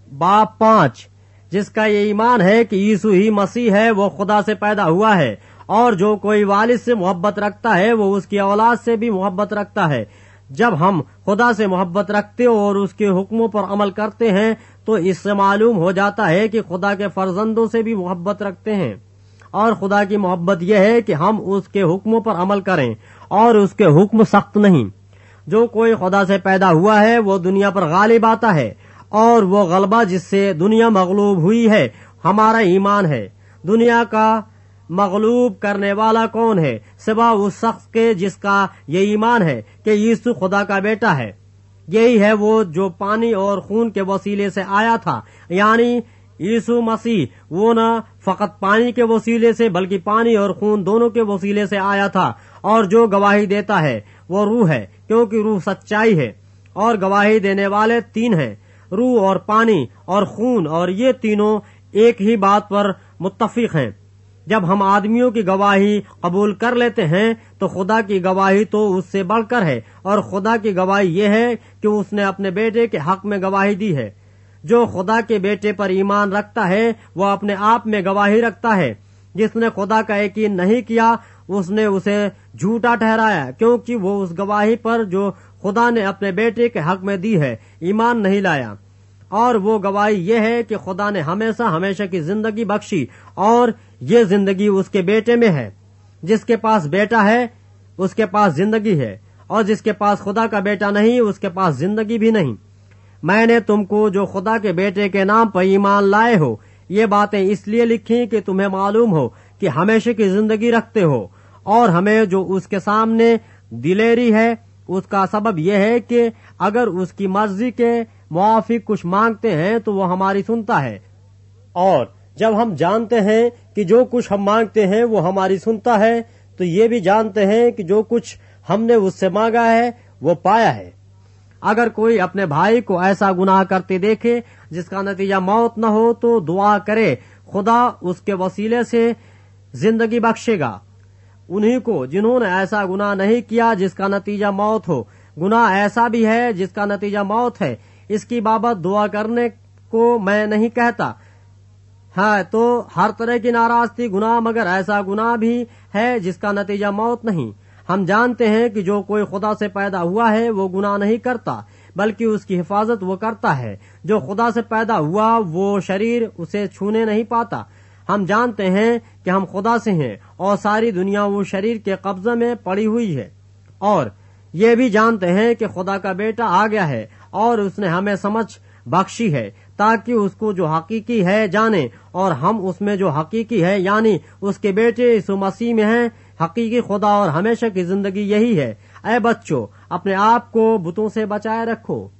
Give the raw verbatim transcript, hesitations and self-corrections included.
बाप पांच, जिसका ये ईमान है कि यीशु ही मसीह है, वो खुदा से पैदा हुआ है, और जो कोई वालिद से मोहब्बत रखता है वो उसकी औलाद से भी मोहब्बत रखता है। जब हम खुदा से मोहब्बत रखते और उसके हुक्मों पर अमल करते हैं तो इससे मालूम हो जाता है कि खुदा के फर्जंदों से भी मोहब्बत रखते हैं। और खुदा की मोहब्बत यह है कि हम उसके हुक्मों पर अमल करें, और उसके हुक्म सख्त नहीं। जो कोई खुदा से पैदा हुआ है वो दुनिया पर गालिब आता है, और वो गलबा जिससे दुनिया मगलूब हुई है हमारा ईमान है। दुनिया का मगलूब करने वाला कौन है सिवा उस शख्स के जिसका ये ईमान है कि यीशु खुदा का बेटा है। यही है वो जो पानी और खून के वसीले से आया था, यानी यीशु मसीह वो न फकत पानी के वसीले से बल्कि पानी और खून दोनों के वसीले से आया था। और जो गवाही देता है वो रूह है, क्योंकि रूह सच्चाई है। और गवाही देने वाले तीन हैं, रूह और पानी और खून, और ये तीनों एक ही बात पर मुत्तफिक हैं। जब हम आदमियों की गवाही कबूल कर लेते हैं तो खुदा की गवाही तो उससे बढ़कर है, और खुदा की गवाही ये है कि उसने अपने बेटे के हक में गवाही दी है। जो खुदा के बेटे पर ईमान रखता है वो अपने आप में गवाही रखता है। जिसने खुदा का यकीन नहीं किया उसने उसे झूठा ठहराया, क्योंकि वो उस गवाही पर जो खुदा ने अपने बेटे के हक में दी है ईमान नहीं लाया। और वो गवाही ये है कि खुदा ने हमेशा हमेशा की जिंदगी बख्शी, और ये जिंदगी उसके बेटे में है। जिसके पास बेटा है उसके पास जिंदगी है, और जिसके पास खुदा का बेटा नहीं उसके पास जिंदगी भी नहीं। मैंने तुमको जो खुदा के बेटे के नाम पर ईमान लाए हो ये बातें इसलिए लिखी कि तुम्हें मालूम हो कि हमेशा की जिंदगी रखते हो। और हमें जो उसके सामने दिलेरी है उसका सबब यह है कि अगर उसकी मर्जी के मुआफिक कुछ मांगते हैं तो वो हमारी सुनता है। और जब हम जानते हैं कि जो कुछ हम मांगते हैं वो हमारी सुनता है, तो ये भी जानते हैं कि जो कुछ हमने उससे मांगा है वो पाया है। अगर कोई अपने भाई को ऐसा गुनाह करते देखे जिसका नतीजा मौत न हो तो दुआ करे, खुदा उसके वसीले से जिंदगी बख्शेगा। उन्हीं को जिन्होंने ऐसा गुनाह नहीं किया जिसका नतीजा मौत हो। गुनाह ऐसा भी है जिसका नतीजा मौत है, इसकी बाबत दुआ करने को मैं नहीं कहता है तो हर तरह की नाराजगी गुनाह, मगर ऐसा गुनाह भी है जिसका नतीजा मौत नहीं। हम जानते हैं कि जो कोई खुदा से पैदा हुआ है वो गुनाह नहीं करता, बल्कि उसकी हिफाजत वो करता है। जो खुदा से पैदा हुआ वो शरीर उसे छूने नहीं पाता। हम जानते हैं कि हम खुदा से हैं, और सारी दुनिया वो शरीर के कब्जे में पड़ी हुई है। और ये भी जानते हैं कि खुदा का बेटा आ गया है, और उसने हमें समझ बख्शी है ताकि उसको जो हकीकी है जाने, और हम उसमें जो हकीकी है यानी उसके बेटे यीशु मसीह में हैं। हकीकी खुदा और हमेशा की जिंदगी यही है। ऐ बच्चों, अपने आप को बुतों से बचाए रखो।